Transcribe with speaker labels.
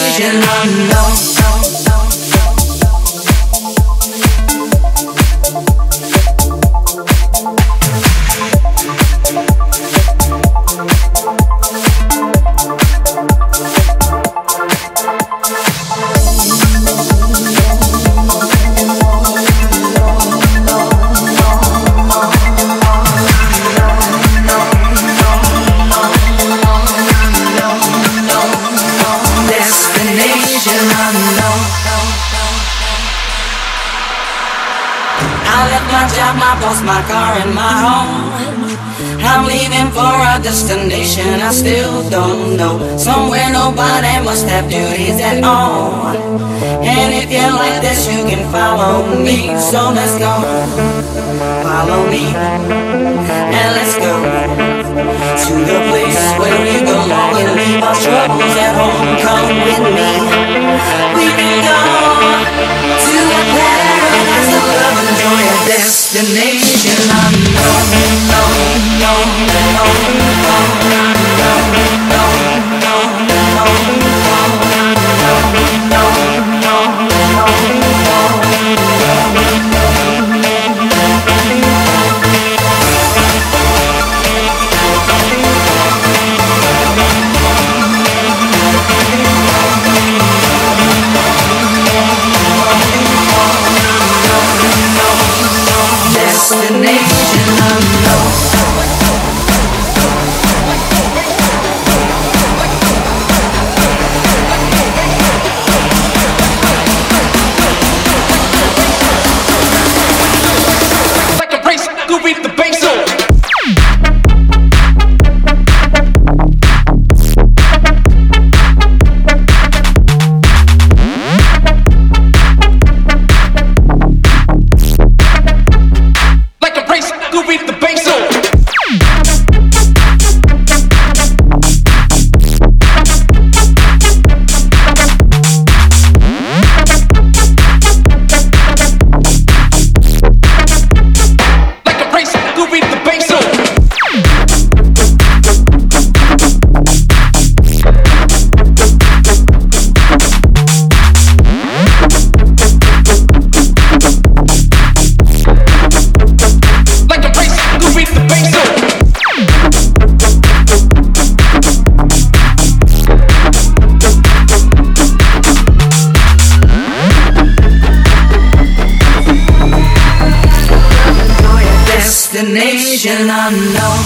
Speaker 1: destination unknown.
Speaker 2: My boss, my car, and my home. I'm leaving for a destination I still don't know. Somewhere nobody must have duties at all. And if you like this, you can follow me. So let's go. Follow me. And let's go to the place where we belong and leave our troubles at home. Come with me. We can go to a paradise of love and joy, a destination unknown. Destination unknown.
Speaker 3: Like a race, go beat the bass on.
Speaker 2: Destination unknown.